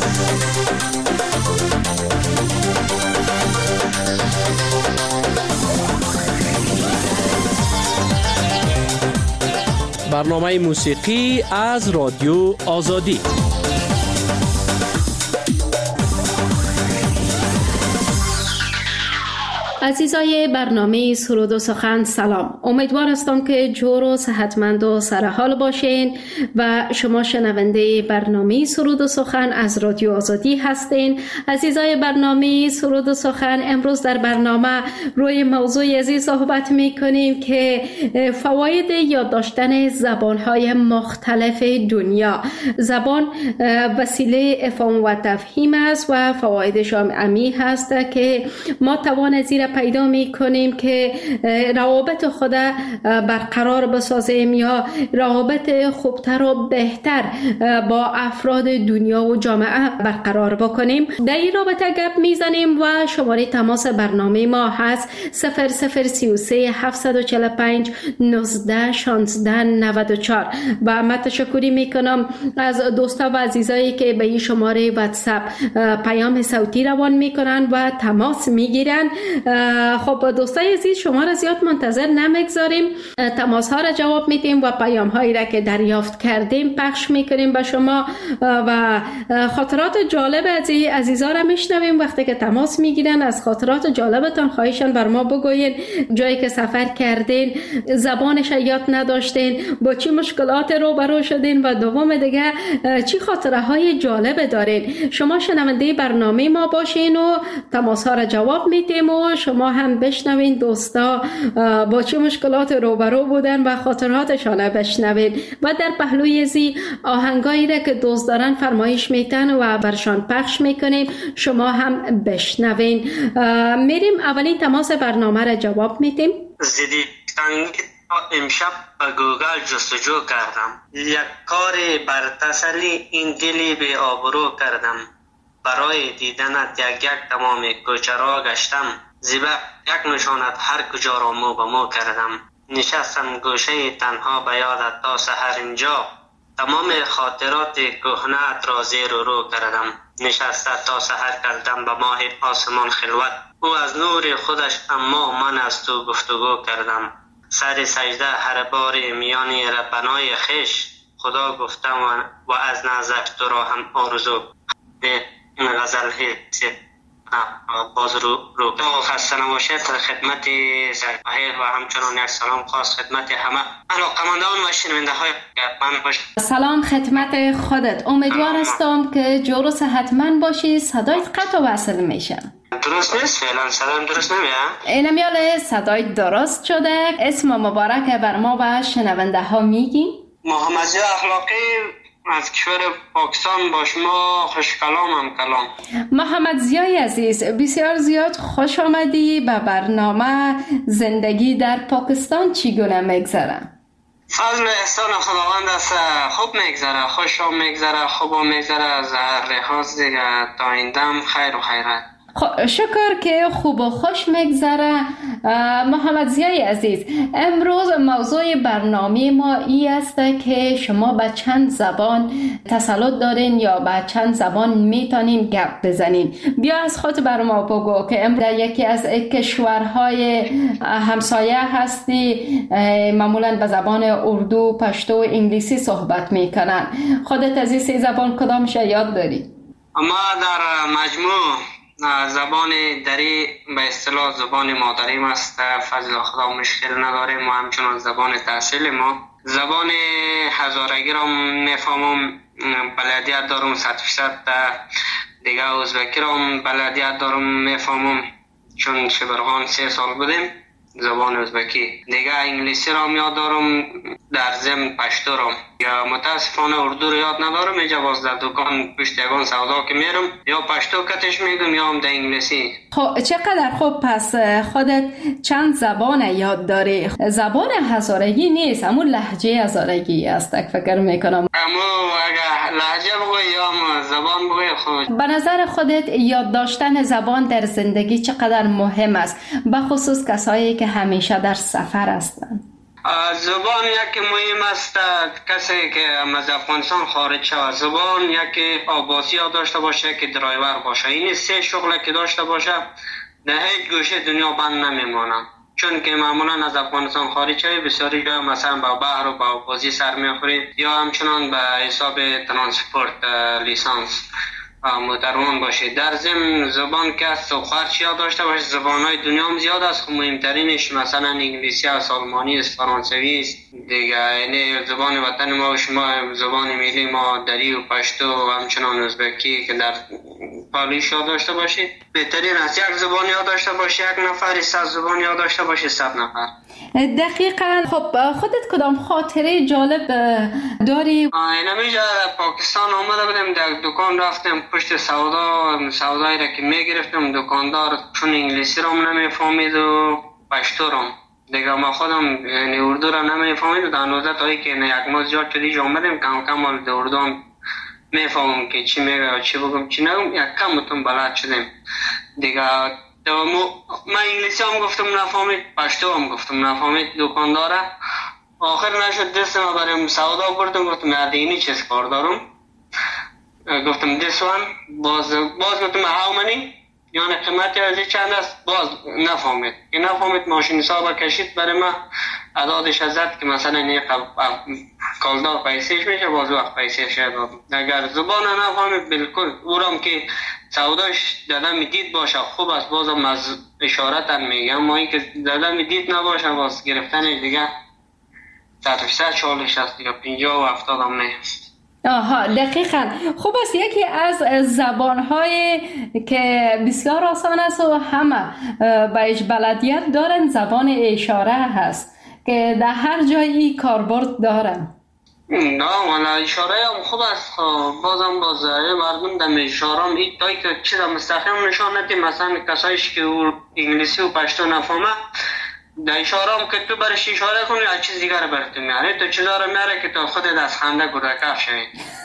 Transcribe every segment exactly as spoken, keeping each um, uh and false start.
برنامه موسیقی از رادیو آزادی. عزیزای برنامه سرود و سخن سلام. امیدوار هستم که جور و صحتمند و سرحال باشین و شما شنونده برنامه سرود و سخن از رادیو آزادی هستین. عزیزای برنامه سرود و سخن، امروز در برنامه روی موضوع عزیز صحبت می کنیم که فواید یاد داشتن زبانهای مختلف دنیا. زبان وسیله افهام و تفهیم است و فوایدش هم عمیق هست که ما توان زیر پیدا می کنیم که روابط خود برقرار بسازیم یا روابط خوبتر و بهتر با افراد دنیا و جامعه برقرار بکنیم. در این رابطه گپ می زنیم و شماره تماس برنامه ما هست صفر صفر سی و سه هفتصد و چهل و پنج نوزده شانزده نود و چهار. و من تشکری می کنم از دوستا و عزیزایی که به این شماره واتساپ پیام صوتی روان می کنن و تماس می گیرن. خب دوستای عزیز، شما را زیاد منتظر نمیگذاریم، تماس ها را جواب میدیم و پیام هایی را که دریافت کردیم پخش میکنیم به شما و خاطرات جالب از عزیزا را میشنویم. وقتی که تماس میگیرن از خاطرات جالبتان خواهشان بر ما بگوین، جایی که سفر کردین، زبانش یاد نداشتین، با چی مشکلات روبرو شدین و دوم دیگه چی خاطره های جالب دارین. شما شنونده برنامه ما باشین و تماس ها را جواب میدیم و شما هم بشنوین دوستا با چه مشکلات روبرو بودن و خاطراتشان بشنوین و در پهلوی زی آهنگایی را که دوست دارن فرمایش میتن و برشان پخش میکنیم، شما هم بشنوین. میریم اولین تماس برنامه را جواب میدیم. زیدی امشب به گوگل جستجو کردم، یک کار بر تسلی این دلی به آبرو کردم، برای دیدنت یک یک تمام کوچه را گشتم، زیبا یک نشانت هر کجا را مو به مو کردم، نشستم گوشه تنها به یادت تا سحر اینجا، تمام خاطرات کهنه‌ات را زیر و رو کردم، نشسته تا سحر کردم به ماه آسمان خلوت، او از نور خودش اما من از تو گفتگو کردم، سر سجده هر بار میانی ربنای خش، خدا گفتم و از نظر تو را هم آرزو. این غزل هیچ باز رو رو خسته نباشید. خدمت سرکاهی و همچنان یک سلام خاص خدمت همه علاقمندان و شنونده های من باشید. سلام خدمت خودت. امیدوار هستم که جور و صحتمند باشی. صدایت قطع و وصل میشه. درست نیست؟ فعلا صدایم درست نمیاد. اینم یاله صدای درست شده. اسم مبارک بر ما و شنونده ها میگی؟ محمد زیا اخلاقی از کشور پاکستان با شما خوش کلام هم کلام. محمد زیای عزیز، بسیار زیاد خوش آمدی به برنامه. زندگی در پاکستان چگونه میگذره؟ فضل احسان خداوند است، خوب میگذره، خوش هم میگذره، خوب هم میگذره، از هر لحاظ دیگه تا این دم خیر و خیرت. شکر که خوب و خوش میگذره. محمد زیای عزیز، امروز موضوع برنامه ما ای است که شما به چند زبان تسلط دارین یا به چند زبان میتونین گپ بزنین. بیا از خود بر ما بگو که امروز در یکی از کشورهای همسایه هستی، معمولا به زبان اردو، پشتو و انگلیسی صحبت میکنن. خودت از این سه زبان کدامش یاد داری؟ ما در مجموع زبان دری به اصطلاح زبان مادریم است، فضل خدا مشکل نداریم و همچنان زبان تحصیل ما. زبان هزارگی را میفهمم، بلدیت دارم صد فیصد. دیگه ازبکی را بلدیت دارم میفهمم چون شبرغان سه سال بودیم زبان ازبکی. دیگه انگلیسی را یاد دارم، در ضمن پشتو را. یا متاسفانه اردو را یاد ندارم، اینجا باز در دکان پشت یگان سودا که میرم یا پشتو کتش میگم یا هم در انگلیسی. خب چقدر خوب، پس خودت چند زبان یاد داری. زبان هزارگی نیست، همون لهجه هزارگی است فکر میکنم. اما اگه لهجه بگوی یا زبان بگوی خود. به نظر خودت یاد داشتن زبان در زندگی چقدر مهم است، به خصوص کسایی که همیشه در سفر هستند؟ زبان یکی مهم است. کسی که از افغانستان خارج شود زبان یکی آباسی ها داشته باشه که درایور باشه، این سه شغل که داشته باشه در هیچ گوشه دنیا بند نمیمانه. چون که معمولا از افغانستان خارج شوی بسیاری جای مثلا با بحر و با آبازی سر میخوری یا همچنان به حساب ترانسپورت لیسانس متروان باشه. در ضمن زبان که از خارجی ها داشته باشه، زبان های دنیا هم زیاد است، خب مهمترینش مثلا انگلیسی است، آلمانی است، فرانسوی است دیگه. یعنی زبان وطن ما و شما زبان ملی ما دری و پشتو و همچنان ازبکی که در پالیش ها داشته باشید. بهترین است یک زبان یاد داشته باشه، یک نفر صد زبان یاد داشته باشه، صد نفر. دقیقاً. خب خودت کدام خاطره جالب داری؟ اینمیجا پاکستان آمده بودم، در دکان رفتم پشت سودا، سودایی را که میگرفتم دکاندار چون انگلیسی را نمیفهمید و پشتو را دیگه ما خودم یعنی اردو را نمیفهمید و در نوزده تایی که یک ماه زیاد شدیج آمدم کم کم در اردو هم میفهمم که چی میگه و چی بگم چی نگم، یک کم اتون بلد شدم دیگه. من انگلیسی هم گفتم نفهمید، پشتو هم گفتم نفهمید دکانداره. آخر نشد دست ما بریم سودا بردم، گفتم یادینی چیز کار دارم، گفتم this one باز باز گفتم how many یعنی قیمتی از چند است، باز نفهمید که نفهمید. ماشین حساب کشید برای ما عدادش ازد که مثلا یک کالدار پیسیش میشه، باز وقت پیسیش داد. اگر زبان نفهمید بالکل اورم که سوداش دادم دید باشه خوب است، بازم از اشارت هم میگم، اما این که دادم دید نباشه باز گرفتن دیگه صد فیصد چالش است یا پنجاه و هفتاد هم نیست. آها دقیقاً. خوب است. یکی از زبان‌های که بسیار آسان است و همه بهش بلدیت دارن زبان اشاره هست که در هر جایی کاربرد دارن. نه والا اشاره هم خوب است، بازم باز مردم در اشاره هم این تایی که چیز مستقیم نشان نده، مثلا کسایش که انگلیسی و پشتو نفهمه در اشاره هم که تو برش اشاره کنی از چیز دیگر برات میاره، تو چیزا رو میاره که تو خودت از خنده گرگه شوی.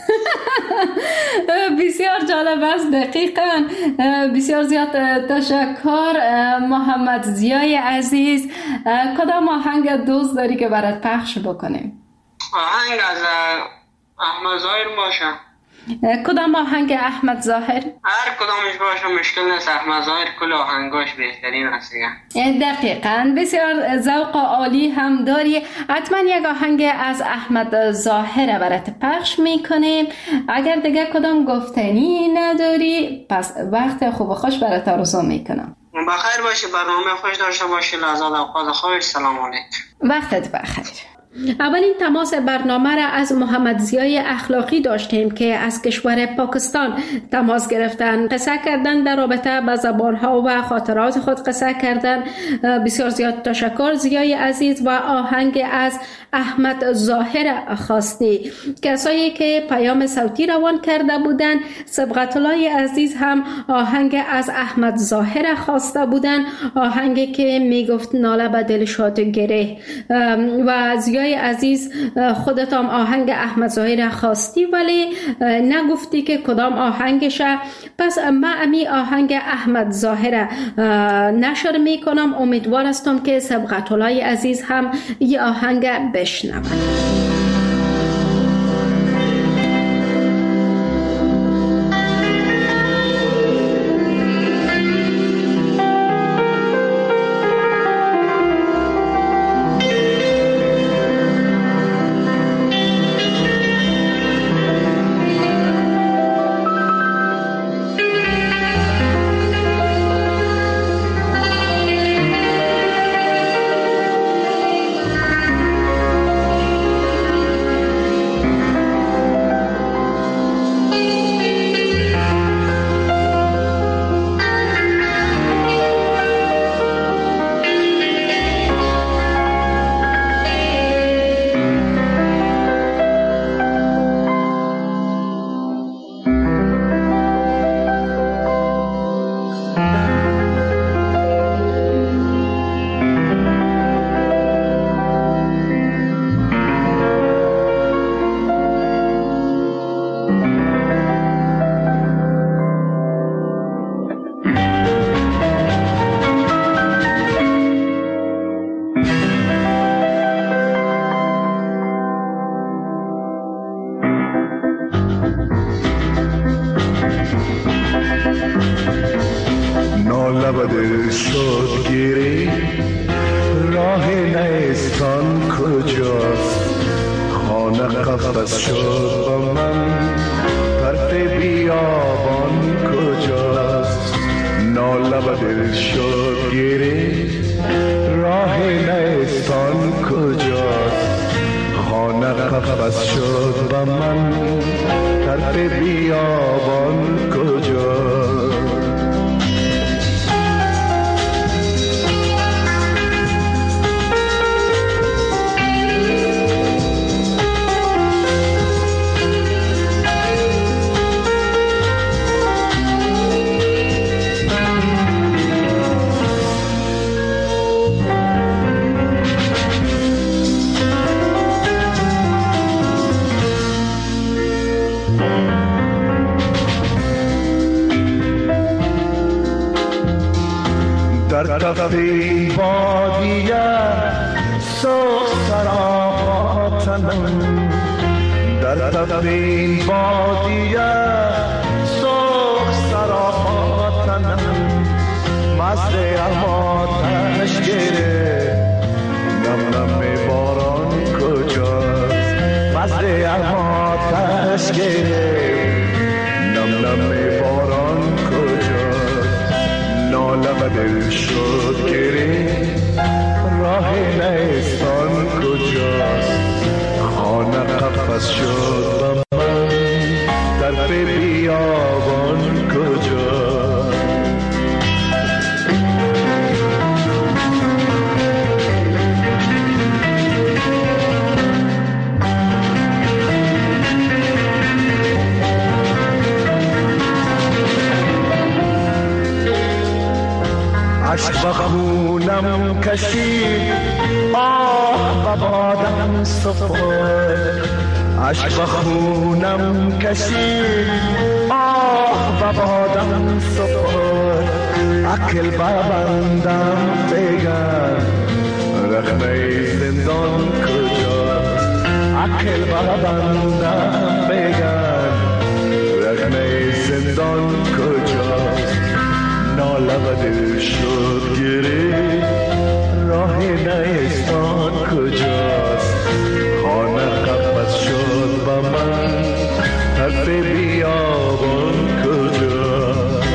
بسیار جالب است. دقیقاً. بسیار زیاد تشکر محمد ضیای عزیز. کدام آهنگ دوست داری که برات پخش بکنیم؟ آهنگ از احمد ظاهر باشه. کدام آهنگ احمد ظاهر؟ هر کدامش باشه مشکل نیست، احمد ظاهر کل آهنگاش بهترین است. دقیقاً. بسیار ذوق عالی هم داری. حتما یک آهنگ از احمد ظاهر برات پخش میکنیم. اگر دیگه کدام گفتنی نداری پس وقت خوب و خوش برات آرزو میکنم. بخیر باشی، برنامه خوش داشته باشی، لحظات اوقات خوش. سلام علیکم. وقتت بخیر. اولین تماس برنامه را از محمد ضیای اخلاقی داشتیم که از کشور پاکستان تماس گرفتن، قصه کردن در رابطه با زبانها و خاطرات خود قصه کردن. بسیار زیاد تشکر ضیای عزیز. و آهنگ از احمد ظاهر خواستی. کسایی که پیام صوتی روان کرده بودن، سبقت الله عزیز هم آهنگ از احمد ظاهر خواسته بودن، آهنگی که میگفت ناله به دل شاد گره. و ضیای عزیز خودت هم آهنگ احمد ظاهر خواستی ولی نگفتی که کدام آهنگشه، پس من امی آهنگ احمد ظاهر نشر میکنم. امیدوار هستم که سبقت الله عزیز هم این آهنگ بشنوند. دل شد گیری راه نیستان کجاست خانه قفس شد با من طرف بیابان کجاست ناله و دل شد گیری راه نیستان کجاست خانه قفس شد با من طرف بیابان کجاست در کف این بادیه سوخ سرا تنم در کف این بادیه سوخ سرا تنم مست آتش گره نم نم باران کجاست مست آتش گره نم نم باران کجاست ناله و دل شد گری راه نیستان کجاست خانه قفس شد با من طرف بیابان کجاست عشق بخونم کشید آه و بادم سفر عشق بخونم کشید آه و بادم سفر عقل ببندم بگن رخنه زندان کجاست عقل ببندم بگن رخنه زندان کجاست ناله و دل شد گری راه نیستان کجاست خانه قفس شد با من طرف بیابان کجاست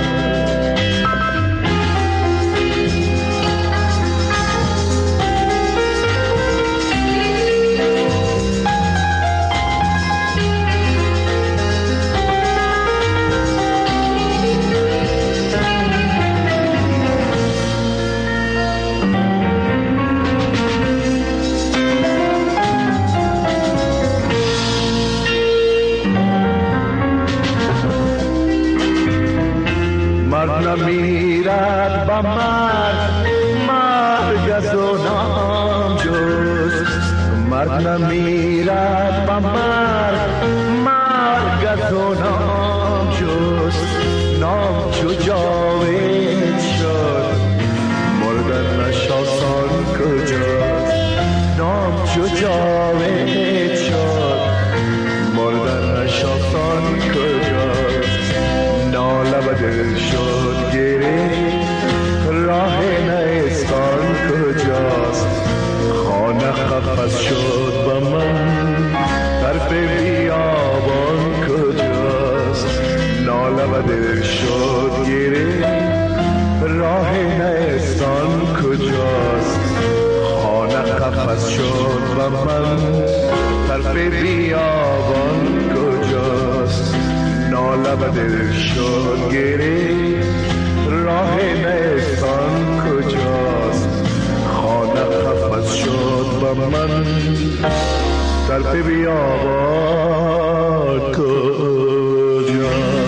مرد نمیرد با مرد مرگ از او نام جست مرد نمیرد با مرد مرگ از او نام جست نام چو جاوید شد مردن نشاسان کجاست نام چو جاوید شد مردن نشاسان کجاست ناله و دل شد گری راه نیستان کجاست خانه قفس شد با من طرف بیابان کجاست ناله و دل شد گری راه نیستان کجاست خانه قفس شد با من طرف بیابان کجاست ناله و دل شد گری راه نیستان کجاست خانه قفس شد با من طرف بیابان کجاست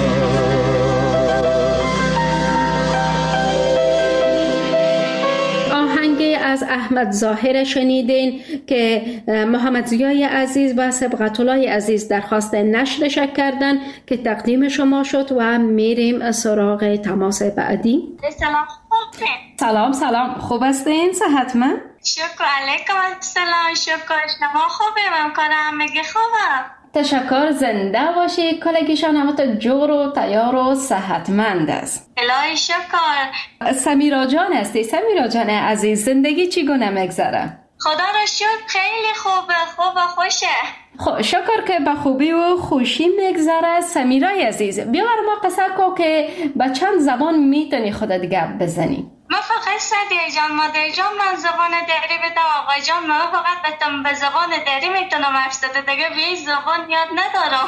از احمد ظاهر شنیدین که محمد ضیای عزیز و سبقت الله عزیز درخواست نشرش کردن که تقدیم شما شد و میریم سراغ تماس بعدی. سلام خوبه. سلام سلام خوب هستین؟ صحتمند؟ شکر علیکم السلام. شکر شما خوبه؟ ممکنه همگی خوبه؟ تشکر. زنده باشی. کلگیشان همه تا جور و تیار و صحتمند است. الهی شکر. سمیرا جان هستی. سمیرا جان عزیز، زندگی چگونه میگذره؟ خدا را شکر خیلی خوبه، خوب و خوشه. خب شکر که به خوبی و خوشی میگذره. سمیرای عزیز، بیا بر ما قصه کو که به چند زبان میتونی خودت گپ بزنی؟ من فقط سدیه جان، مادر جان من زبان دری بدم، آقا جان من فقط بتم به زبان دری میتونم حرف زده، دیگه به این زبان یاد ندارم.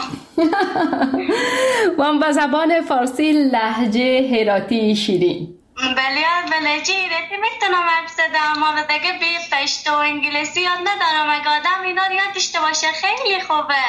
من به زبان فارسی لهجه هراتی شیرین. بله بله جی هراتی میتونم حرف زده، اما دیگه به پشتو و انگلیسی یاد ندارم. اگه آدم اینا رو یاد داشته باشه خیلی خوبه.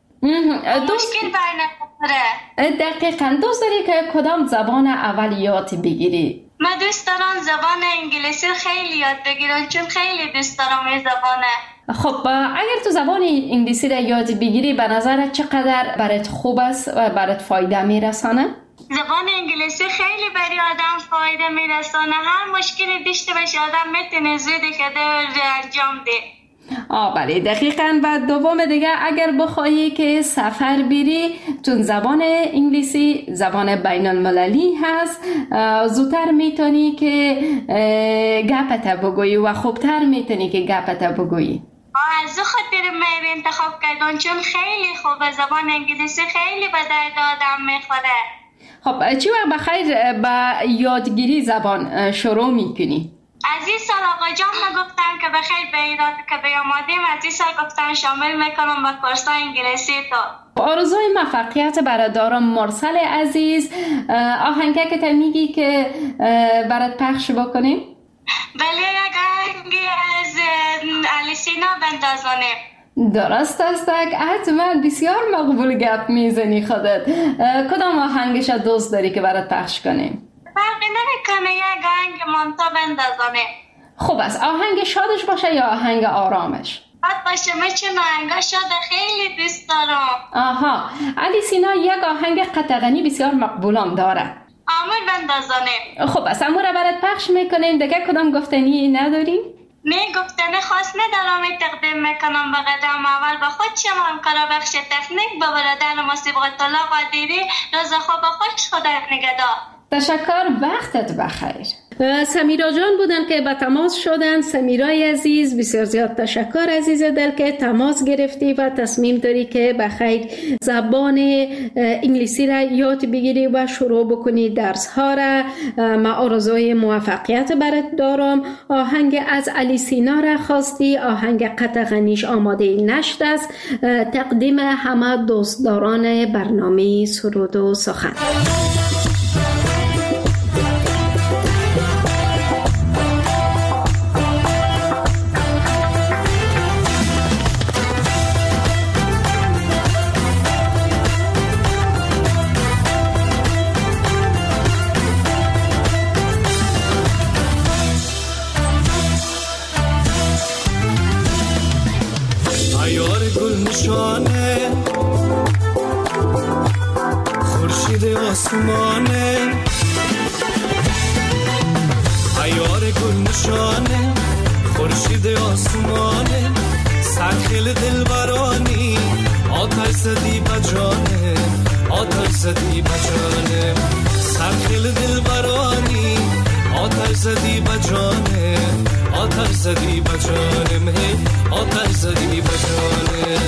مشکل بر نمیخوره. دقیقاً. دوست داری که کدام زبان اول یاد بگیری؟ من دوست دارم زبان انگلیسی خیلی یاد بگیرم، چون خیلی دوست دارم این زبانه. خب اگر تو زبان انگلیسی را یاد بگیری به نظرت چقدر برات خوب است و برات فایده میرسانه؟ زبان انگلیسی خیلی برای آدم فایده میرسانه. هر مشکلی داشته باشه آدم میتونه زود که انجام ده. آه بله دقیقاً. و دوم دیگه اگر بخواهی که سفر بری، چون زبان انگلیسی زبان بین المللی هست، زودتر میتونی که گپت بگویی و خوبتر میتونی که گپت بگویی. از او خاطر من انتخاب کردم، چون خیلی خوبه. زبان انگلیسی خیلی به درد آدم میخوره. خب چی وقت بخیر با یادگیری زبان شروع میکنی؟ از این سال آقا جان ما گفتن که بخیر به ایراد که بیامادیم، از این سال گفتن شامل میکنم به کورسای انگلیسی تو. آرزوی موفقیت برات دارم. مرسل عزیز، آهنگه که تا میگی که برات پخش بکنیم؟ بله یک آهنگی از الیسینا بندازانه. درست است. حتما بسیار مقبول گپ میزنی خودت. کدام آهنگش دوست داری که برات پخش کنیم؟ فرقی نمیکنه، یک آهنگ مانتا بندازانه. خوب است. آهنگ شادش باشه یا آهنگ آرامش؟ بد باشه، من چون آهنگ شاد خیلی دوست دارم. آها. الیسینا یک آهنگ قطغنی بسیار مقبولم داره. آمور بندازانه. خوب است. امور برات پخش میکنیم. دیگه کدام گفتنی نداری؟ نه گفتنه خاص ندارم. تقدیم میکنم به قدم اول به خود شما همکارا بخش تکنیک، به برادر ما صبغت الله قادری. روز خوب خوش، خدا نگهدار. تشکر. وقتت بخیر. سمیرا جان بودن که به تماس شدن. سمیرای عزیز بسیار زیاد تشکر عزیز دل که تماس گرفتی و تصمیم داری که بخیر زبان انگلیسی را یاد بگیری و شروع بکنی درس ها را. ما آرزوی موفقیت برات دارم. آهنگ از الیسینا را خواستی، آهنگ قطغنیش آماده نشد است. تقدیم همه دوستداران برنامه سرود و سخن. خورشید آسمانه، عیار گل نشانه، خورشید آسمانه، سرخیل دلبرانی، آتش زدی بجانه، آتش زدی بجانه، سرخیل دلبرانی، آتش زدی بجانه، آتش زدی بجانه، آتش زدی بجانه.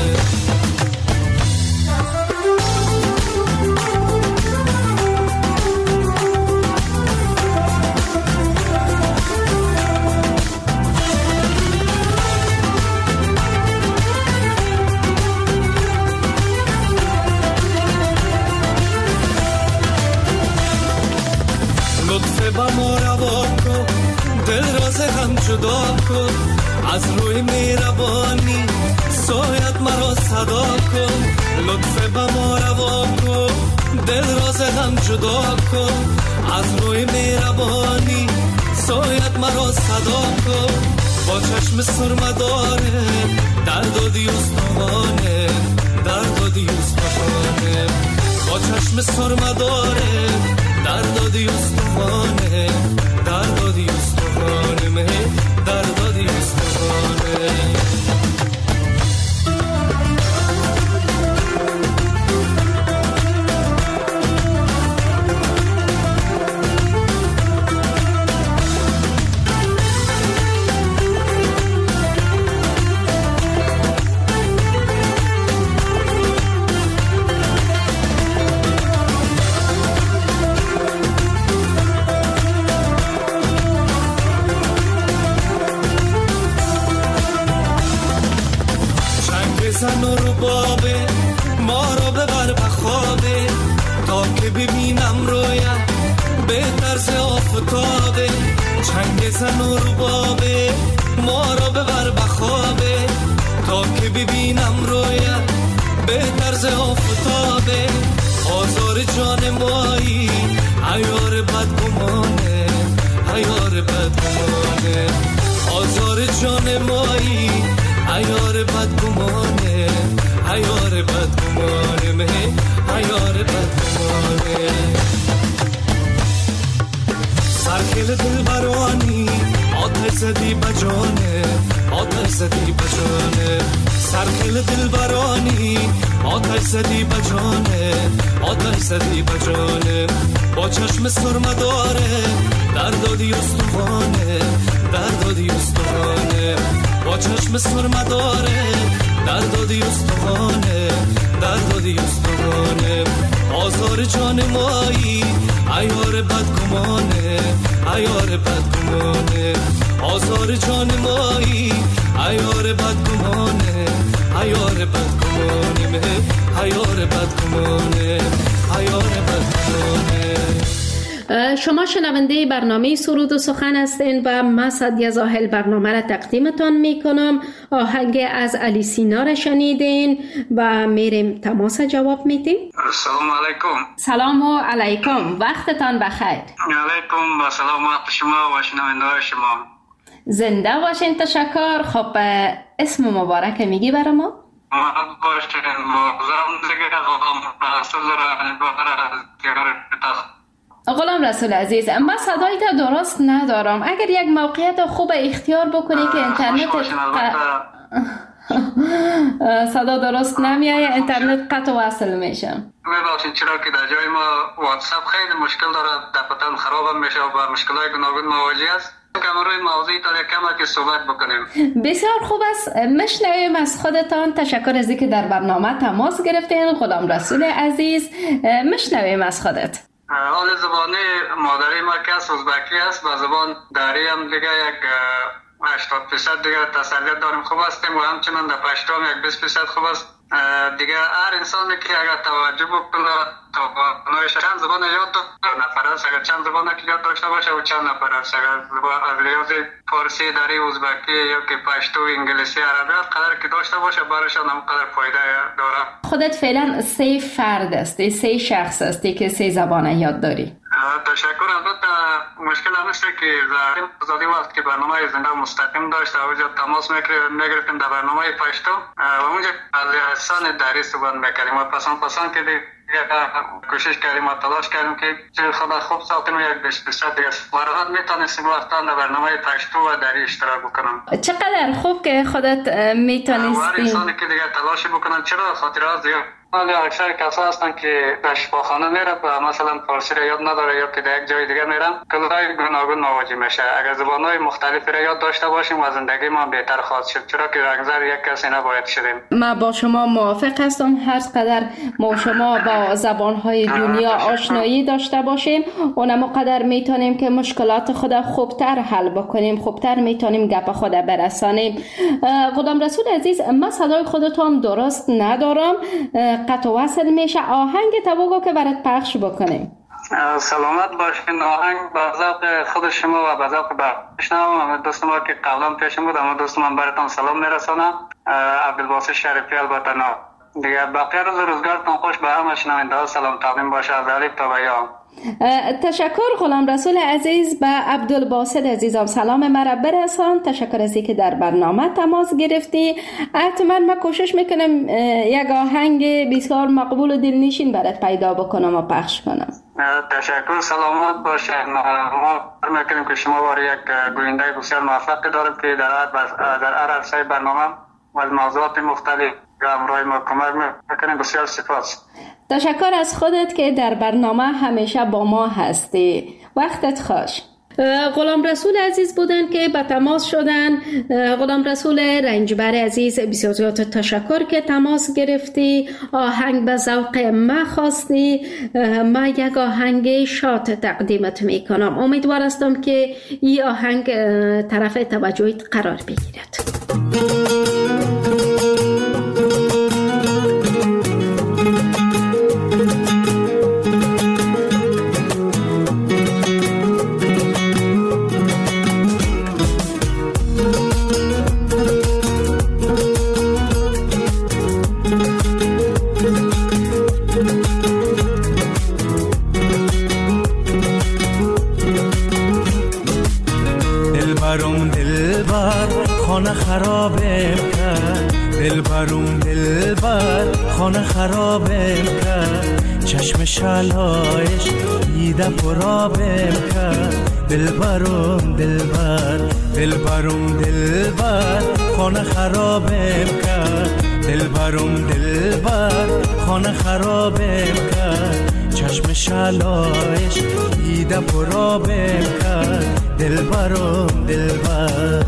جدا کن از روی مهربانی، سایت مرا صدا کن، لطف به ما روا کن، دل راز هم جدا کن از روی مهربانی، سایت مرا صدا کن، با چشم سرمداره درد و دیوستانه، درد و دیوستانه، با چشم سرمداره درد و دیوستانه، درد و دیوستانه، مه درد و دیوستانه. که ببینم رویت به طرز آفتابه، چنگ زن و ربابه ما را ببر بخوابه. تا که ببینم رویت به طرز آفتابه، آزار جان مایی عیار بدگمانه، عیار بدگمانه. آزار جان مایی عیار بدگمانه، عیار بدگمانه، مه عیار بدگمانه. سرخیل دل برانی آتش زدی بجانه، آتش زدی بجانه. سرخیل دل برانی آتش زدی بجانه، آتش زدی بجانه. با چشم سرمه داره در دادی استخانه، در دادی استخانه. با چشم سرمه داره در دادی استخانه، در دادی استخانه. آزار جان مایی عیار بدگمانه، عیار بدگمانه. آزار جان مایی عیار بدگمانه، عیار بدگمانه، مه عیار بدگمانه، عیار بدگمانه. شما شنونده برنامه سرود و سخن هستین و من سعدیه زاهل برنامه را تقدیمتان می کنم. آهنگ از علی سینا را شنیدین و میریم تماس جواب میدیم. سلام علیکم. سلام و علیکم، وقتتان بخیر. علیکم و سلامت شما و شنونده شما. زنده باشین. تشکر. خب اسم مبارک میگی برای ما؟ محمد باشین. مغزم دیگه غلام رسول را غلام رسول عزیز، من صدایت درست ندارم. اگر یک موقعیت خوب اختیار بکنی که اینترنت صدا درست نمیایه، اینترنت قطع وصل میشه. میبخشید چرا که در جای ما واتساپ خیلی مشکل داره، دفعتاً خراب میشه و با مشکلات گوناگون مواجه است. کم روی موضوعی داره کم که صحبت بکنیم. بسیار خوب است. مشنویم از خودتان. تشکر از اینکه در برنامه تماس گرفتین غلام رسول عزیز. مشنویم از خودت. حال زبانی مادری ما که از ازبکی است، با زبان داری هم دیگه یک هشتاد درصد دیگه تسلیت داریم خوب هستیم و همچنان در پشتو هم یک بیست درصد خوب است. دیگه هر انسانی که اگر توجه بکنه توانایش چند زبان یاد داره، نفر است اگر چند زبان که یاد داشته باشه و چند نفر است اگر از لحاظ فارسی داری، ازبکی یا که پشتو، انگلیسی، عربی قدر که داشته باشه برایشان هم قدر فایده داره. خودت فعلا سه فرد هستی، سه شخص هستی که سه زبان یاد داری. تشکر. البته مشکل هم است که زاریم زادی وقت که برنامه زنده مستقیم داشت اونجا تماس میگرفتیم در برنامه پشتو و اونجا لحسان دری صحبت میکردیم و پسان پسان که کوشش کردیم و تلاش کردیم که چه خدا خوب ساختیم یک بیست درصد دیگه وارد میتونستیم وقتا در برنامه پشتو و دری اشتراک بکنم. چقدر خوب که خودت میتونستی. هر انسانی که دیگه تلاش بکنن چرا خاطر از دیگه ولی اکثر کسا هستن که در شفاخانه میره و مثلا فارسی را یاد نداره یا که در یک جای دیگه میرن کلای گوناگون مواجه میشه. اگر زبانهای مختلفی را یاد داشته باشیم و زندگی ما بهتر خواهد شد، چرا که اگر یک کسی نباید شدیم. من با شما موافق هستم. هر قدر ما شما با زبانهای دنیا آشنایی داشته باشیم اونم قدر میتونیم که مشکلات خود خوبتر حل بکنیم، خوبتر میتونیم گپ خود برسانیم. غلام رسول عزیز، من صدای خودتو هم درست ندارم، قطع وصل میشه. آهنگ تو که برات پخش بکنیم. سلامت باشین. آهنگ با ذوق خود شما و با ذوق بشنوم. دوست ما که قبلا پیشم بود اما دوست من براتون سلام میرسونم. عبدالباسط شریفی البته نه دیگه. بقیه روز روزگارتون خوش. به همه شنونده ها سلام تقدیم باشه از الف تا یا. تشکر غلام رسول عزیز. به عبدالباسط عزیزم سلام مرا برسان. تشکر از اینکه در برنامه تماس گرفتی. حتما من کوشش میکنم یک آهنگ بسیار مقبول و دلنشین برات پیدا بکنم و پخش کنم. تشکر. سلامت باشین. ما میکنیم که شما وارد یک گوینده بسیار موفق داریم که در در هر عرصه برنامه و موضوعات مختلف همراه ما کمک میکنیم. بسیار سپاس. تشکر از خودت که در برنامه همیشه با ما هستی. وقتت خوش. غلام رسول عزیز بودن که به تماس شدن. غلام رسول رنجبر عزیز، بسیار زیاد تشکر که تماس گرفتی، آهنگ به ذوق ما خواستی. ما یک آهنگ شاد تقدیمت میکنم. امیدوار هستم که این آهنگ طرف توجهت قرار بگیرد. خانه خرابم کرد دلبرم دلبر خانه خرابم کرد چشم شلایش دیده پرابم کرد دلبرم دلبر دلبرم دلبر خانه خرابم کرد دلبرم دلبر خانه خرابم کرد چشم شلایش دیده پرابم کرد دلبرم دلبر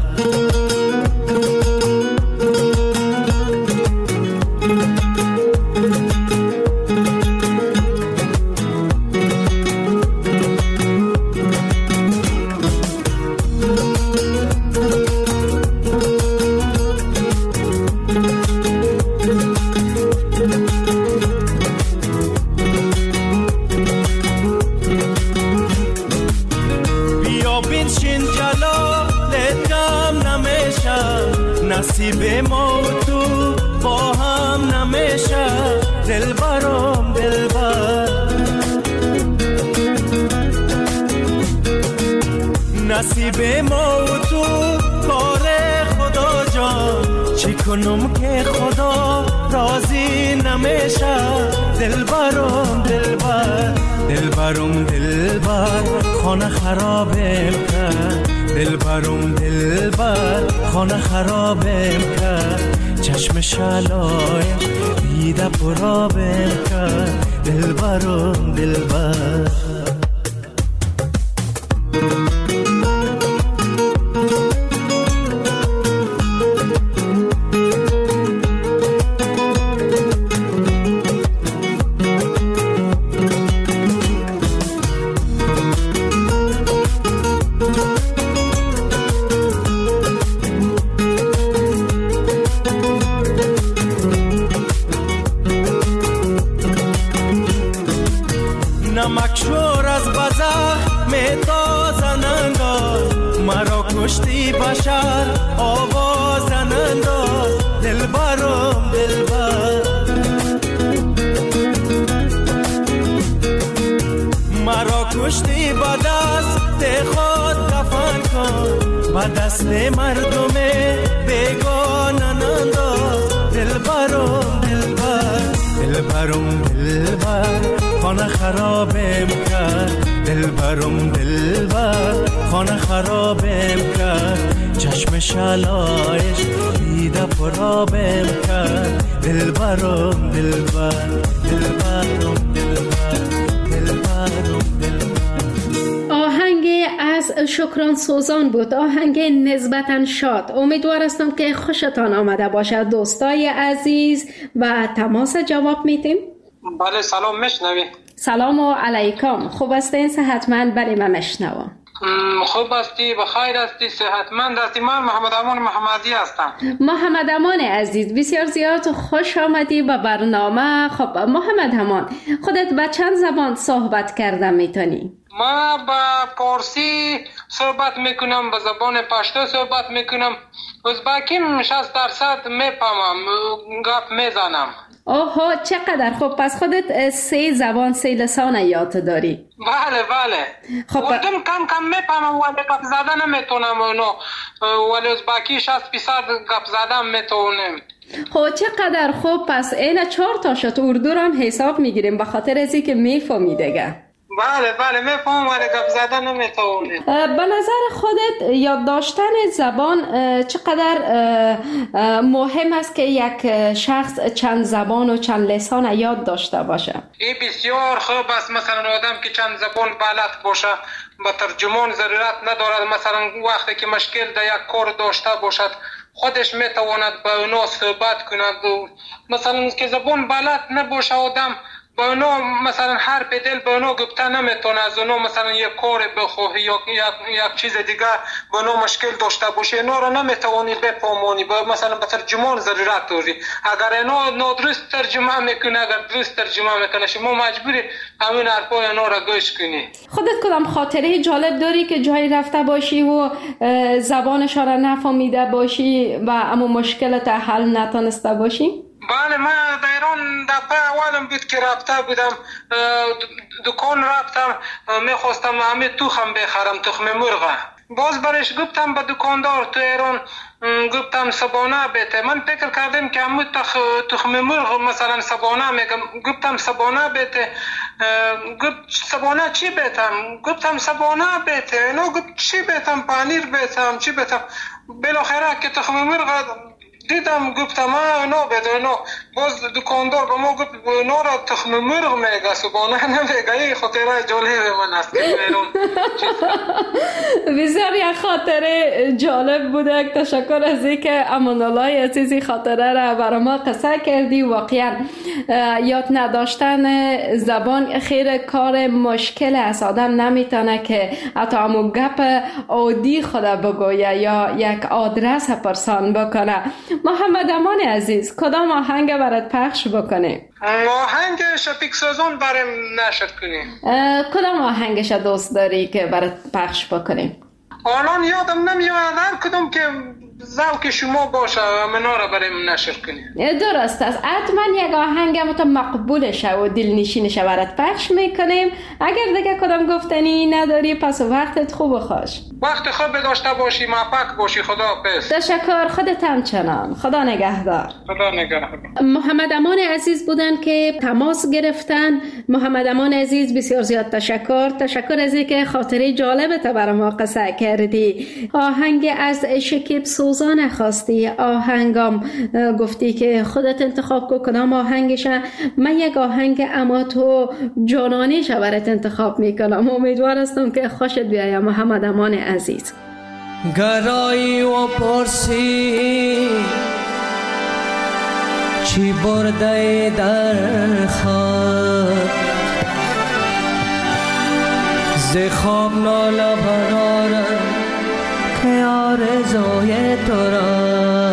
نصیب ما و تو با هم نمیشه دلبرم دلبر نصیب ما و تو کار خدا جان چی کنم که خدا راضی نمیشه دلبرم دلبر دلبرم دلبر خانه خرابم کرد دلبرم دلبر خانه خرابم کرد چشم شلای دیده پرابم کرد دلبرم دلبر نمکشور از بزخ میتازن انداز مرا کشتی بشر آوازن انداز دلبرم دلبر مرا کشتی با دست خود دفن کن با دست مردم بیگانن انداز دلبرم دلبر دلبرم دلبر خانه خرابم کرد دلبرم دلبر خانه خرابم کرد چشم شلایش دیده پرابم کرد دلبرم دلبر دلبرم دلبر دلبرم دلبر. آهنگ از شکران سوزان بود، آهنگ نسبتاً شاد. امیدوار هستم که خوشتان آمده باشد دوستای عزیز و تماس جواب میتیم. بله سلام میشنوی؟ سلام و علیکم. خوب هستین؟ صحتمند؟ بله من میشنوم. خوب هستی؟ بخیر هستی؟ صحتمند هستی؟ من محمد امان محمدی هستم. محمد امان عزیز بسیار زیاد خوش آمدی به برنامه. خب محمد امان خودت به چند زبان صحبت کرده میتونی؟ ما با پارسی صحبت میکنم، به زبان پشتو صحبت میکنم، ازبکیم شصت درصد میفهمم، گپ میزنم. اوه چقدر خوب. پس خودت سه زبان سه لسان یاد داری؟ بله بله. خب اردم کم کم میفهمم ولی گپ زدن نمیتونم اونو، ولی ازبکی شصت درصد گپ زدن میتونم. خب چقدر خوب. پس این چهار تا شد اردو رو هم حساب میگیریم به خاطر ازی که میفهمی دیگه. بله بله میفهم ولی گپ زدن نمیتونم. به نظر خودت یاد داشتن زبان چقدر مهم است که یک شخص چند زبان و چند لسان یاد داشته باشه؟ این بسیار خوب است. مثلا آدم که چند زبان بلد باشه با ترجمان ضرورت ندارد. مثلا وقتی که مشکل در یک کار داشته باشد خودش میتواند با اونا صحبت کند. مثلا که زبان بلد نباشه آدم با اونا مثلا هر بدل با اونا گفته نمیتونه، از اونا مثلا یک کار بخواهی یا یک چیز دیگه با اونا مشکل داشته باشه اینا رو نمیتوانی بفهمانی، با مثلا به ترجمان ضرورت داری. اگر اینا نادرست ترجمه میکنه، اگر درست ترجمه میکنه شما مجبوری همین حرفای اینا رو گوش کنی. خودت کدام خاطره جالب داری که جایی رفته باشی و زبانش را نفهمیده باشی و اما مشکلت حل نتونسته باشی؟ بله من در ایران دفعه اولم بود که رفته بودم دکان رفتم میخواستم همه تخم بخرم، تخم مرغ. باز برش گفتم به دکاندار تو ایران گفتم سبانه بیته. من فکر کردم که همون تخ... تخم مرغ مثلا سبانه میگم. گفتم سبانه بیته. گفت سبانه چی بیتم؟ گفتم سبانه بیته. نو گفت چی بیتم؟ پنیر بیتم چی بیتم؟ بالاخره که تخم مرغ دیدم گفتم ما نو بیته. نو باز دکاندار به ما گفت نو را تخم مرغ میگه سبانه نمیگه. این خاطره جالب من است که بیرون بسیار یک خاطره جالب بوده. تشکر از اینکه امان الله عزیزی خاطره را برای ما قصه کردی. واقعا یاد نداشتن زبان خیر کار مشکل است. آدم نمیتونه که حتی همون گپ عادی خود بگویه یا یک آدرس پرسان بکنه. محمد امان عزیز کدام آهنگ برات پخش بکنه؟ آهنگ شفیق سازان برام نشر کنیم. کدام آهنگش دوست داری که برات پخش بکنیم؟ الان یادم نمیاد هر کدوم که ذوق شما باشه منا را برام نشر کنیم. درست است. حتما یک آهنگ مت مقبول شه و دلنشین شه برات پخش میکنیم. اگر دیگه کدام گفتنی نداری پس وقتت خوب و خوش. وقت خوب داشته باشی، موفق باشی. خدا حافظ. تشکر. خودت همچنان. خدا نگهدار. خدا نگهدار. محمد امان عزیز بودن که تماس گرفتن. محمد امان عزیز بسیار زیاد تشکر. تشکر از اینکه خاطره جالبت برای ما قصه کردی. آهنگ از شکیب سوزان خواستی. آهنگام گفتی که خودت انتخاب کن کدام آهنگشه. من یک آهنگ اما تو جانانیش برات انتخاب میکنم. امیدوار هستم که خوشت بیاید محمد امان عزیز. گرایی و پرسی چی برده در خواب ز خواب ناله برارم که آرزوی تو را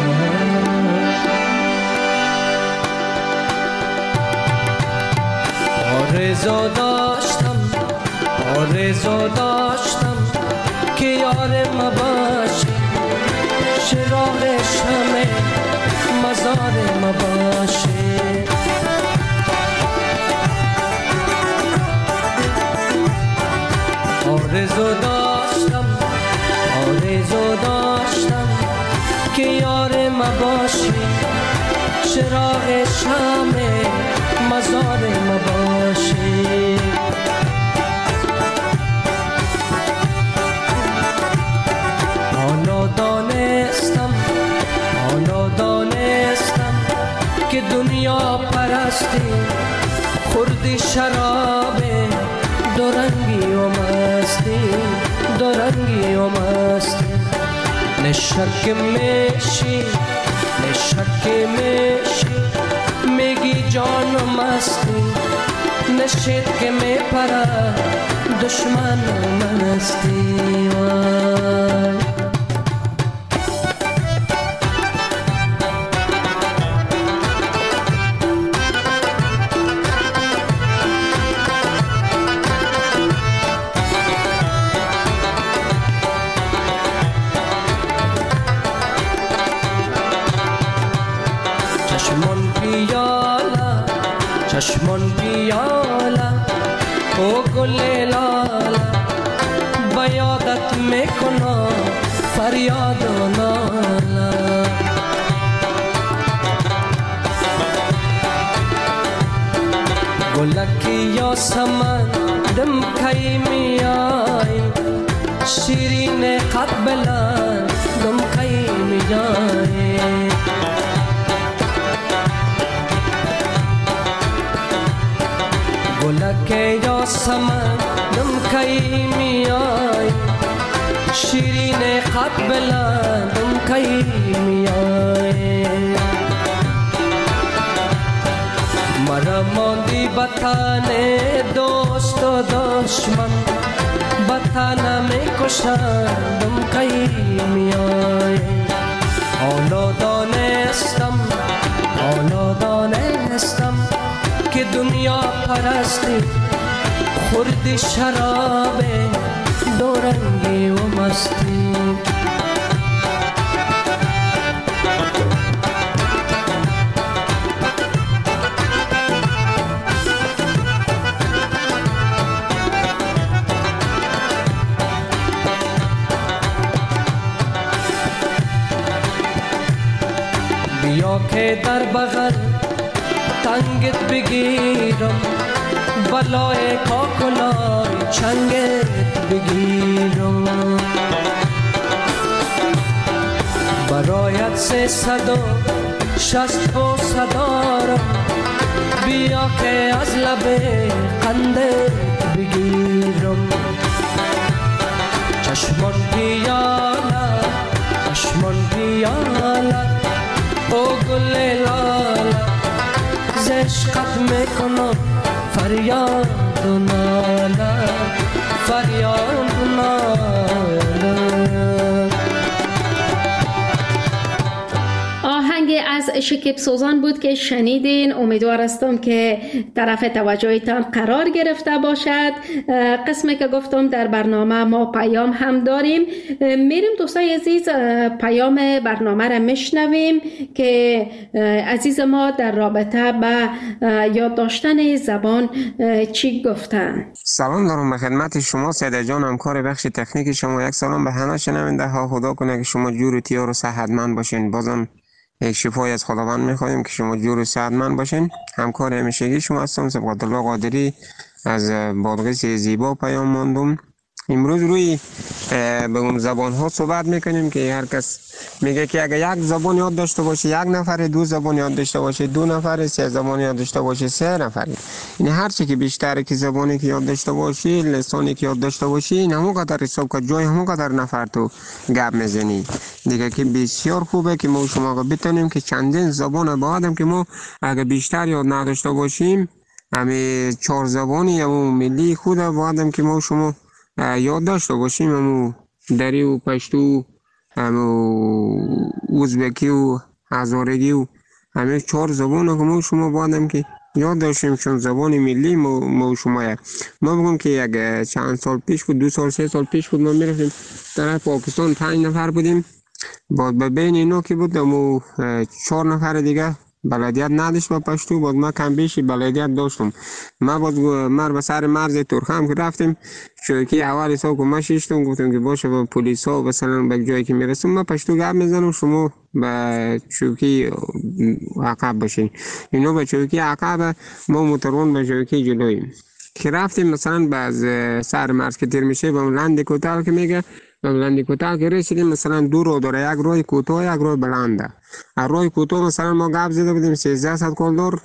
آرزو داشتم آرزو داشتم که یار ما باشی چراغ شمع مزار ما باشی آرزو داشتم آرزو داشتم که یار ما باشی چراغ شمع مزار ما باشی حالا دانستم حالا دانستم که دنیا پرستی خوردی شراب دورنگی و مستی دورنگی و مستی نشک میشی نشک میشی میگی جان و مستی نشید که میپره دشمن و مستی وای چشمان بیالا او گل لالا بیادت میکنم فریاد و نالا گلکی یا سمن دم کی میای شیرین قبلن دم کی میای گلک یا سمن دم کی میای شیرین قبلن دم کی میای مرا ماندی بطن دوست و دشمن بطن میکشن دم کی میای حالا دانستم حالا دانستم که دنیا پرستی خوردی شراب دورنگی و مستی در بغل تنگت بگیرم، بلای کاکلای چنگت بگیرم. برایت سه صد و شست و صدارم، بیا که از لب قندت بگیرم. چشمان پیاله چشمان پیاله او گل لاله، ز عشقت میکنم فریاد و ناله، فریاد و ناله. آهنگ از شکیب سوزان بود که شنیدین. امیدوار هستم که طرف توجهتان قرار گرفته باشد. قسمی که گفتم در برنامه ما پیام هم داریم، میریم دوستای عزیز پیام برنامه را میشنویم که عزیز ما در رابطه با یاد داشتن زبان چی گفتن. سلام دارم به خدمت شما سیده جان، همکار بخش تکنیک شما. یک سلام به همه شنونده ها. خدا کنه که شما جور و تیار و صحتمند باشین. بازم یک شفای از خداوند میخوایم که شما جور و صحتمند باشین. همکار همیشگی شما هستم سبقت الله قادری از بادغیس زیبا پیام ماندم. امروز روی به اون زبان ها صحبت میکنیم که هر کس میگه که اگر یک زبان یاد داشته باشه یک نفر، دو زبان یاد داشته باشه دو نفر، سه زبان یاد داشته باشه سه نفر. این هر چی که بیشتر که زبانی که یاد داشته باشی، لسانی که یاد داشته باشی، این همون قدر حساب که جای همون قدر نفر تو گپ میزنی دیگه، که بسیار خوبه که ما شما بتونیم که چندین زبان با آدم که ما اگر بیشتر یاد نداشته باشیم، همه چهار زبانی همون ملی خود با آدم که ما شما یاد داشته باشیم، همون دری و پشتو، همون ازبکی و هزارگی و همه چهار زبان که ما شما با آدم که یاد داشتیم چون زبان ملی ما, ما شما یک. ما بگم که یک چند سال پیش بود، دو سال سه سال پیش بود، ما میرفتیم در پاکستان پنج نفر بودیم، بعد به بین اینا که بود ما چهار نفر دیگه بلدیت نداشت با پشتو، بعد ما کم بیشی بلدیت داشتم. ما بعد مر به سر مرز ترخم که رفتیم، چوکی اول سال که ما شیشتم گفتم که باشه با پلیس ها مثلا به جایی که میرسیم ما پشتو گپ میزنم، شما به چوکی عقب باشین. اینو به چوکی عقب، ما موترون به چوکی جلویم که رفتیم. مثلا باز سر مرز که تیر میشه با لند کوتاه که میگه، لند کوتاه که رسیدیم مثلا دو رو داره، یک روی کوتاه یک روی بلنده. روی کوتاه مثلا ما گپ زده بودیم سیزده صد کالدار،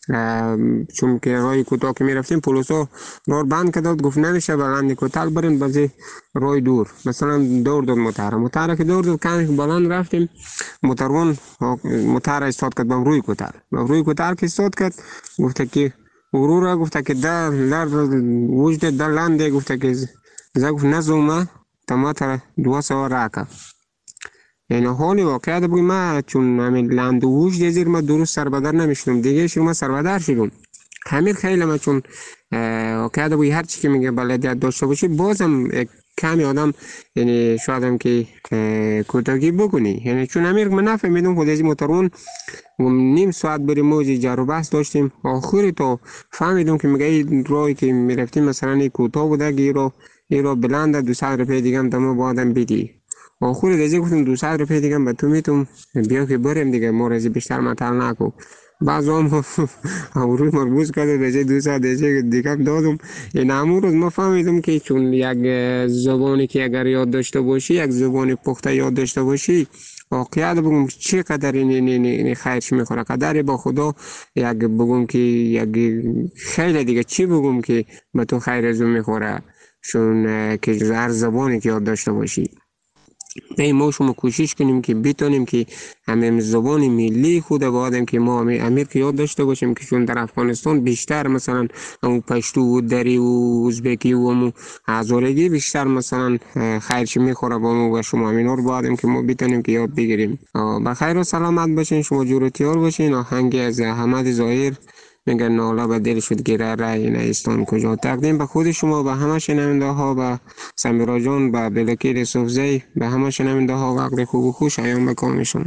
چون که روی کوتاه که میرفتیم پلیسا راه بند کرد، گفت نمیشه بلند کوتاه برین بازی روی دور. مثلا دور داد موتر موتر که دور داد کمی بلند رفتیم، موترون موتر استاد کرد بم روی کوتاه بم روی کوتاه که استاد کرد، گفت که ورورا، گفت که در در وجد در لنده، گفت که زا گفت نزومه تما تر دو سوار راکا. یعنی حالی واقعیت بگیم ما چون همین لند وجد زیر ما درست سربدر نمیشدم دیگه، شما سربدر شدم همین خیلی. ما چون واقعیت بگیم هر چی که میگه بلدیت داشته باشی بازم کمی آدم یعنی شاید هم که کوتاهی بکنی، یعنی چون امیر من نفهمیدم خود از موترون نیم ساعت بریم موزی جر و بحث داشتیم، آخری تو فهمیدم که میگه این راهی که میرفتیم مثلا کوتاه بوده که رو این رو بلند دو صد روپیه دیگه هم دم با آدم بدی. آخری دیگه گفتم دو صد روپیه دیگه به تو میتونم بیا که بریم دیگه، ما رازی بیشتر مطل نکو. بعض هم روی مربوط کرده به دو صد دیگه دادم. این همون روز ما فهمیدم که چون یک زبانی که اگر یاد داشته باشی، یک زبانی پخته یاد داشته باشی، واقعیت بگم چه قدر این این خیرش میخوره، قدر با خدا یک بگم که یک خیلی دیگه چی بگم که به تو خیر از میخوره، چون که هر زبانی که یاد داشته باشی. ای ما شما کوشش کنیم که بتونیم که همین زبان ملی خود با آدم که ما امیر که یاد داشته باشیم، که چون در افغانستان بیشتر مثلا اون پشتو و دری و ازبکی و همون هزارگی بیشتر مثلا خیرش میخوره با ما و شما، همین رو با آدم که ما بتونیم که یاد بگیریم. با خیر و سلامت باشین، شما جور و تیار باشین. آهنگ از حمد ظاهر میگه ناله به دل شد گیره رای نیستان کجا، تقدیم به خود شما، به همه شنونده ها، به سمیرا جان، به بلکیر صوفزی، به همه شنونده ها، وقت خوب و خوش ایام بکامشون.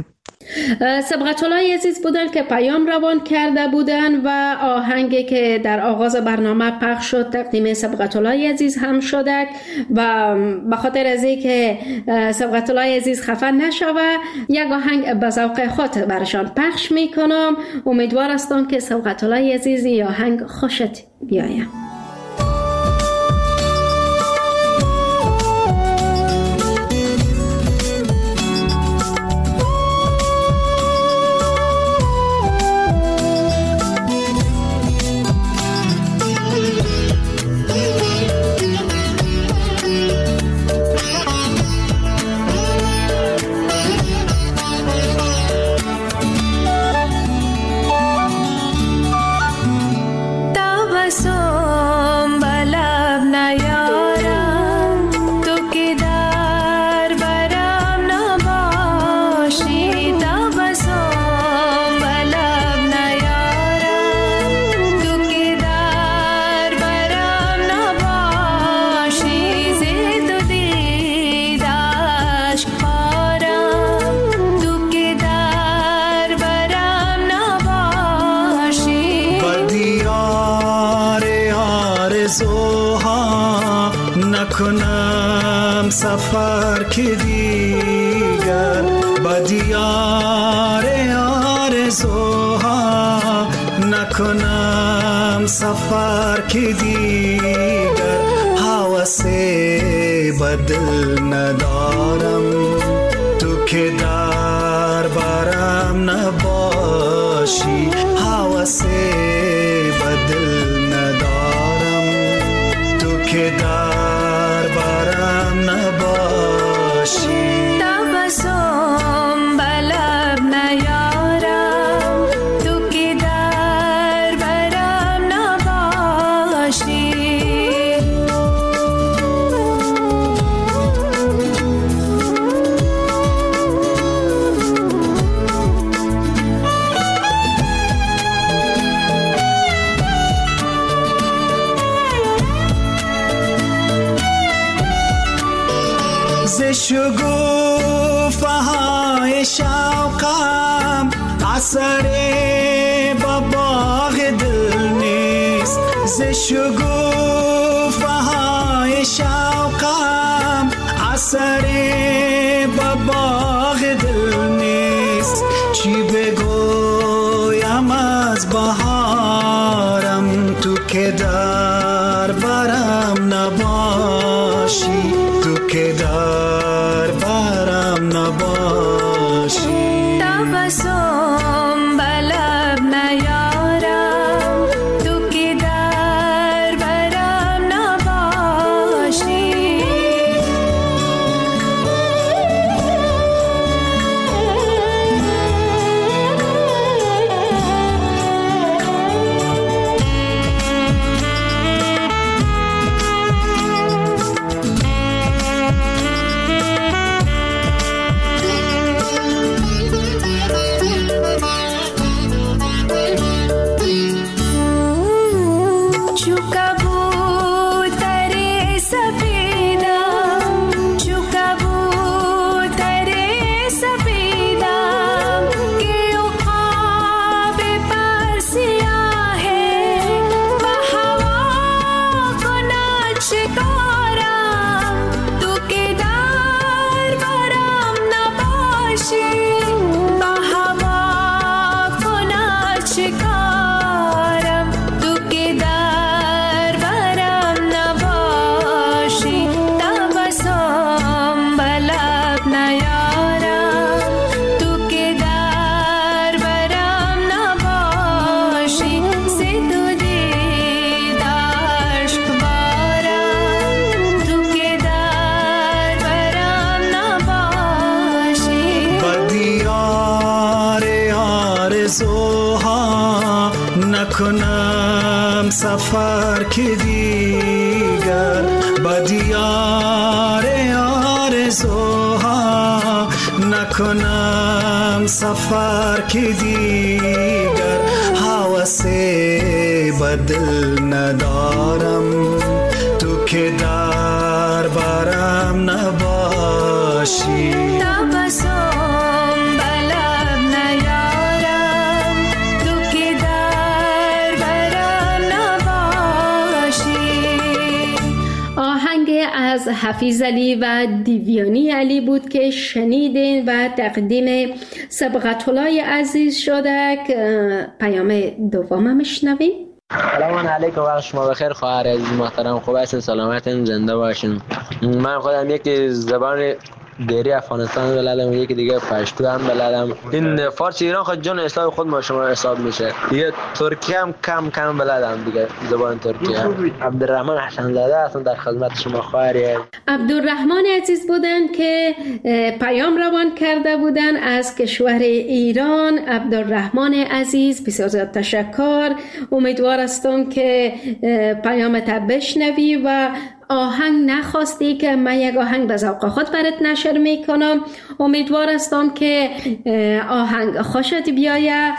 سبقت‌الله عزیز بودن که پیام روان کرده بودن و آهنگی که در آغاز برنامه پخش شد تقدیم سبقت‌الله عزیز هم شده و به خاطر از اینکه سبقت‌الله عزیز خفه نشوه یک آهنگ به ذوق خود برشان پخش میکنم. امیدوار هستم که سبقت‌الله عزیز این آهنگ خوشت بیاید. نکنم سفر که دیگر با دیار آرزوها نکنم سفر که دیگر حوث بدل ندارم تو که در برم نباشی حوث بدل ندارم تو که در برم نباشی تبسم بلب نیارم تو که در برم نباشی شگوفه های شوقم اثر با باغ دل نیست ز شگوفه های شوقم اثر با باغ دل نیست چی بگویم از بهارم تو که در برم نباشی تو که در برم نباشی تبسم بلب نیارم تو که در برم نباشی نکنم سفر که دیگر با دیار آرزوها نکنم سفر که دیگر حوث بدل ندارم تو که در برم نباشی تبسم بلب از حفیظ علی و دیویانی علی بود که شنیدین و تقدیم سبقت الله عزیز شده. پیام دوم میشنویم. سلام علیکم، وقت شما بخیر خواهر عزیز محترم. خوب هستین؟ سلامتین؟ زنده باشین. من خودم یک زبان دیری افغانستان بلدم و یکی دیگه پشتو هم بلدم. این فارسی ایران خود جان اسلام خود ما شما حساب میشه. دیگه ترکی هم کم کم بلدم دیگه، زبان ترکی هم. عبدالرحمن حسن زاده هستم در خدمت شما خواهری. عبدالرحمن عزیز بودن که پیام روان کرده بودن از کشور ایران. عبدالرحمن عزیز بسیار زیاد تشکر. امیدوار هستم که پیامت بشنوی و آهنگ نخواستی که من یک آهنگ به ذوق خود برات نشر میکنم. امیدوار هستم که آهنگ خوشت بیاید.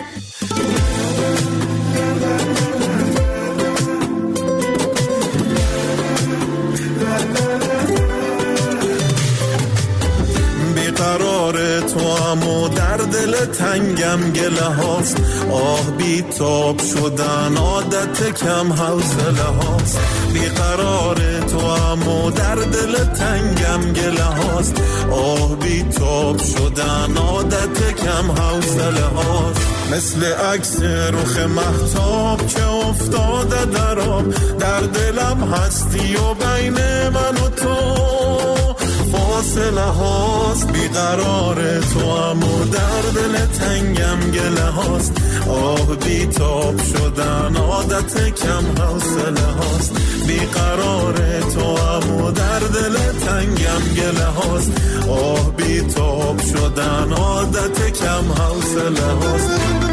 قرار تو امو در دل تنگم گله هاست، آه بی تاب شدن عادت کم حوصله هاست. بی قرار تو امو در دل تنگم گله هاست، آه بی تاب شدن عادت کم حوصله هاست. مثل عکس رخ مهتاب که افتاده در آب، در دلم هستی و بین من و تو فاصله هاست. بیقرار تو امو در دل تنگم گله هاست، آه بی تاب شدن عادت کم حوصله هاست. بیقرار تو امو در دل تنگم گله هاست، آه بی تاب شدن عادت کم حوصله هاست.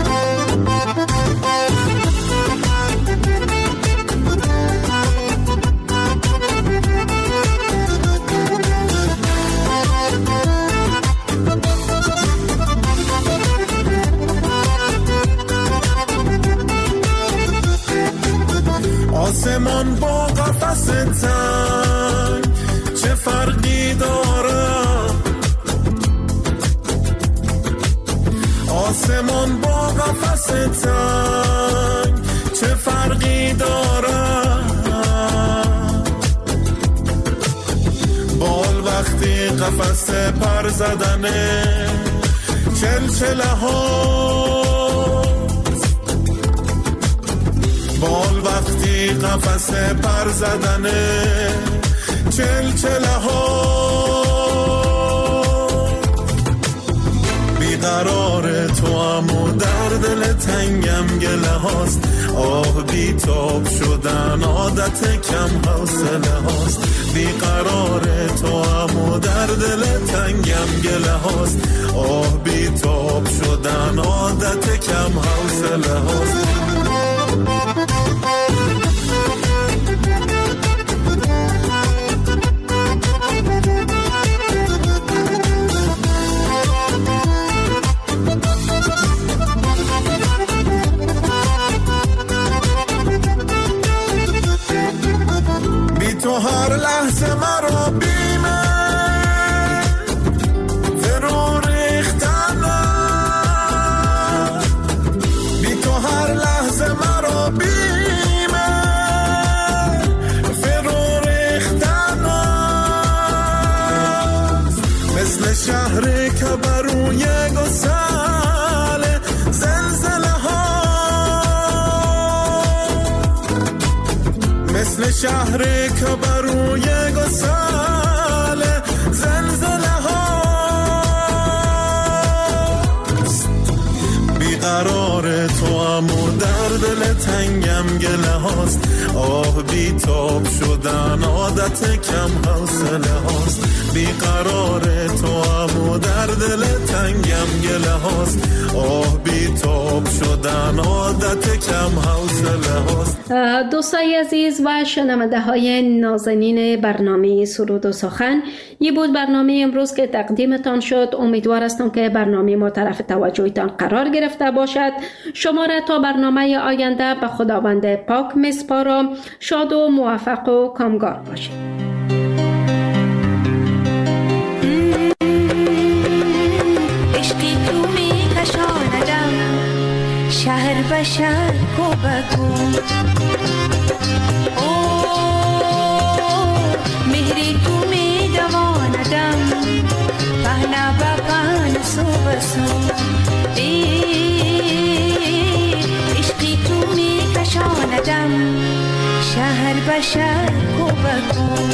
آسمان با قفس تنگ چه فرقی داره؟ آسمان با قفس تنگ چه فرقی داره؟ بال وقتی قفس پر زدنه چلچله ها، بال وقتی قفس پر زدنه چلچله ها. بیقرار تو امو در دل تنگم گله هاست، آه بی تاب شدن عادت کم حوصله هاست. بیقرار تو امو در دل تنگم گله هاست، آه بی تاب شدن عادت کم حوصله هاست. تو هر لحظه مرا بیمه فرو ریختنه، بی تو هر لحظه مرا بیمه فرو ریختنه. مثل شهری که بروی گسل زلزله ها، مثل شهری که بروی گسل زلزله ها. بیقرار تو امو در دل تنگم گله هاست، آه بی تاب شدن عادت کم حوصله هاست. بیقرار تو امو در دل تنگم گله هاست، آه بی تاب شدن عادت کم حوصله هاست. دوستای عزیز و شنونده های نازنین برنامه سرود و سخن، یه بود برنامه امروز که تقدیمتان شد. امیدوار هستم که برنامه ما طرف توجهتان قرار گرفته باشد. شما را تا برنامه آینده به خداوند پاک میسپارم. شاد و موفق و کامگار باشید. عشقی تو می کشاندم شهر به شهر کو بکو، او مهری بسو ای عشقی تو می کشاندم شهر به شهر کو بکو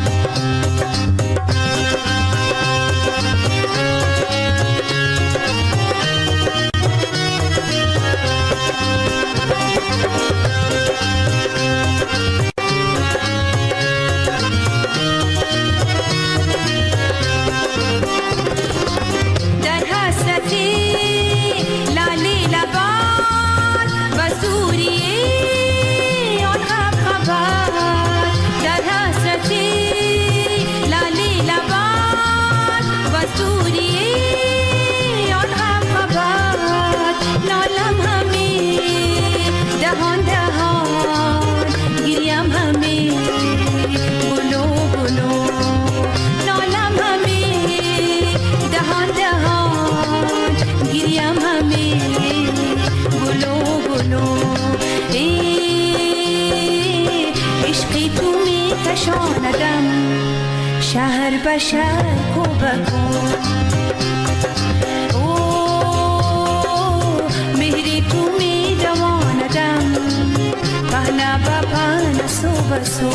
شهر به شهر کو بکو او مهری تو می دواندم پهنا با پهنا سو بسو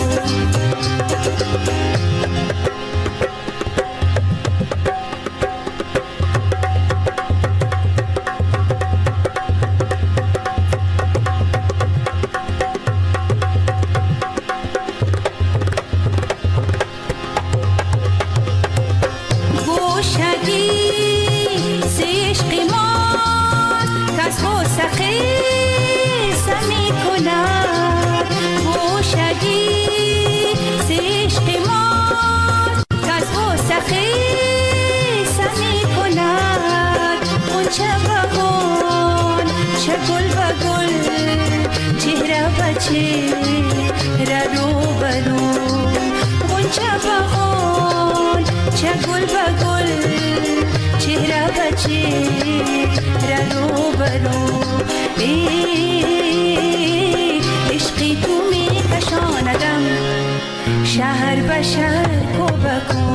شهر به شهر کو بکو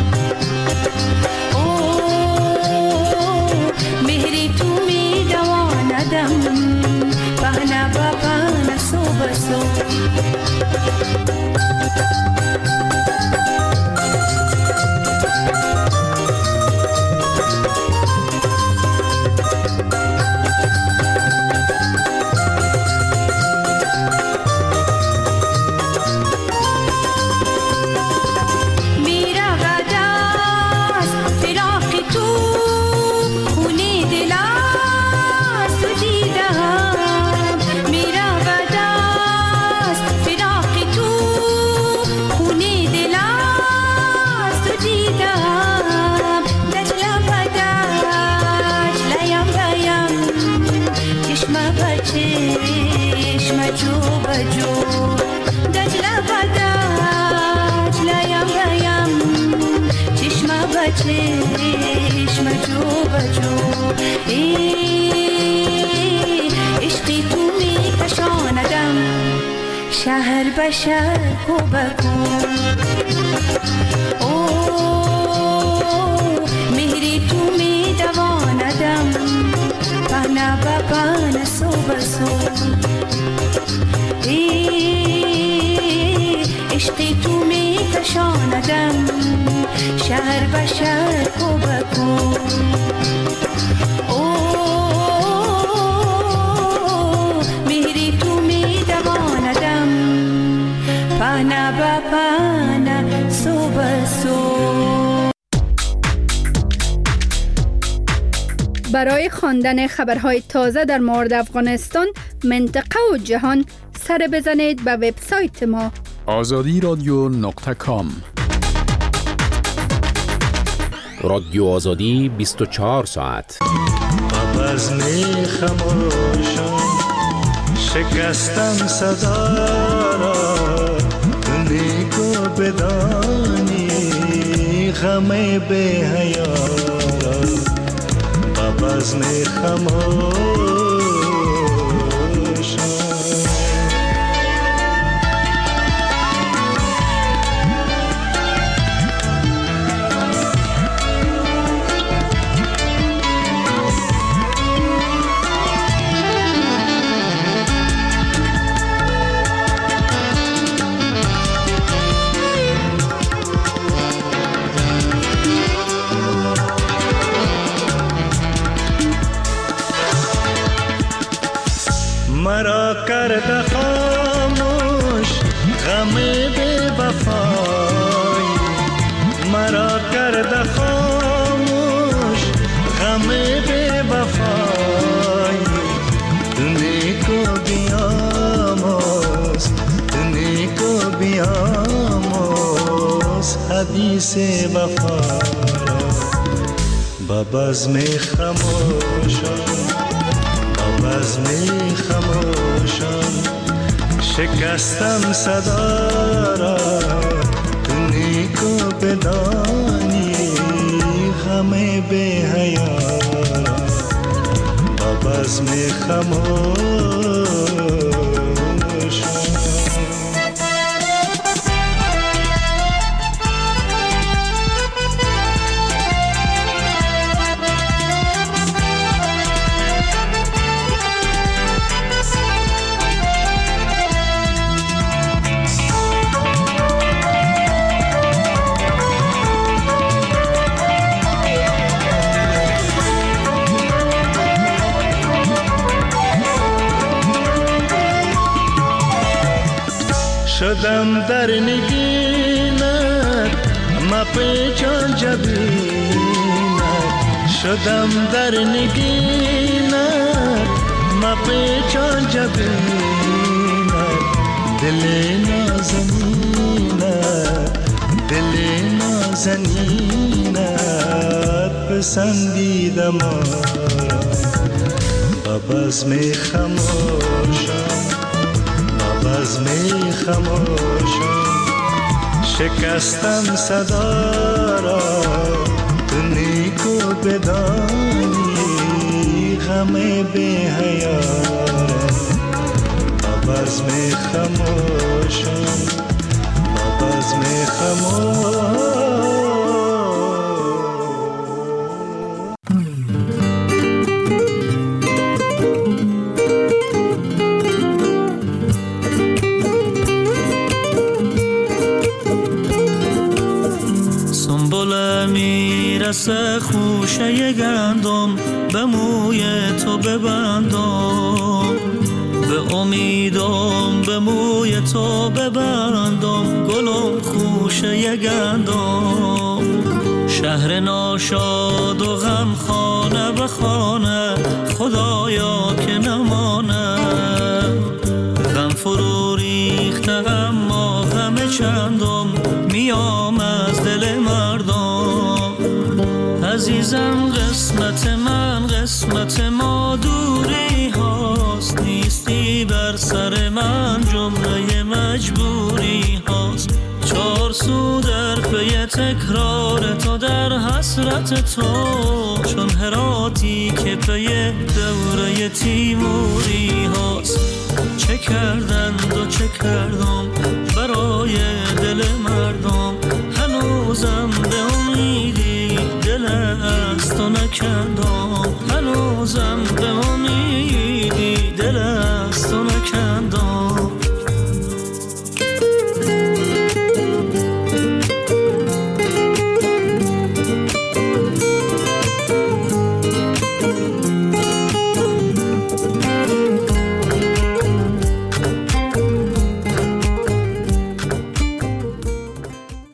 او مهری تو می دواندم پهنا با پهنا سو بسو چشم جو بجو عشقی تو می کشاندم شهر به شهر کو بکو او مهری تو می دواندم پهنا با پهنا سو بسو عشقی تو می کشاندم شهر به شهر کو بکو او مهری تو می دواندم پهنا با پهنا سو بسو. برای خواندن خبرهای تازه در مورد افغانستان، منطقه و جهان سر بزنید به وبسایت ما آزادی رادیو نقطه کام. رادیو آزادی بیست و چهار ساعت. بزن خموشم شکستم صدا را، نیکو بدانی غم به حیا را. بزن خموشم کرده خاموش غم بی وفایی نیکو بیاموز نیکو بیاموز حدیث وفا با بزم خموشان با بزم خموشان شکستم صدا را تو نیکو بدانی غم بی حیا با بزم خموشان شدم در نگینت ما پیچان جبینت شدم در نگینت ما پیچان جبینت دل نازنینت دل نازنینت پسندیدم با بزم خموشان بزم خموشان شکستم صدا را تو نیکو بدانی غم بی حیا با بزم خموشان با بزم خموشان میرسه خوشه گندم به موی تو ببندم به امیدم به موی تو ببندم گلم خوشه گندم شهر ناشاد و غم خانه به خانه خدایا که نمانه غم فرو ریخته اما غم چندم میام از دل مردم عزیزم قسمت من قسمت ما دوری هاست نیستی بر سر من جمله مجبوری هاست چار سو در پی تکرار تو در حسرت تو چون هراتی که پی دوره تیموری هاست چه کردند و چه کردم برای دل مردم هنوزم به امیدی دل از تو نکندم هنوزم به امیدی دل از تو نکندم